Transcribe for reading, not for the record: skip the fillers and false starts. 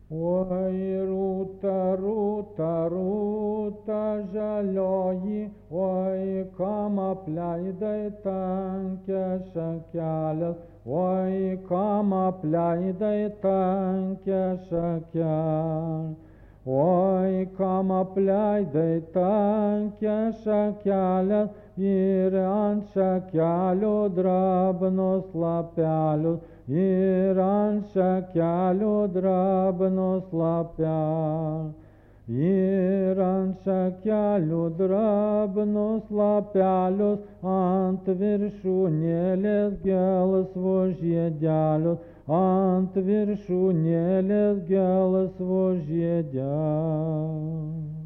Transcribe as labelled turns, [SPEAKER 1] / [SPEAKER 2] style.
[SPEAKER 1] Oi, rūta, rūta, rūta žalioji, oi, kam apleidai tankę šakelę, oi, kam apleidai tankę šakelę. Oi, kam apleidai tankę šakelę ir ant šakelių drabnus lapelius, ir ant šakelių drabnus lapelius. Ir ant šakelių drabnus lapelius, ant viršūnėlės gelsvus žiedelius, ant viršūnėlės gelsvus žiedelius.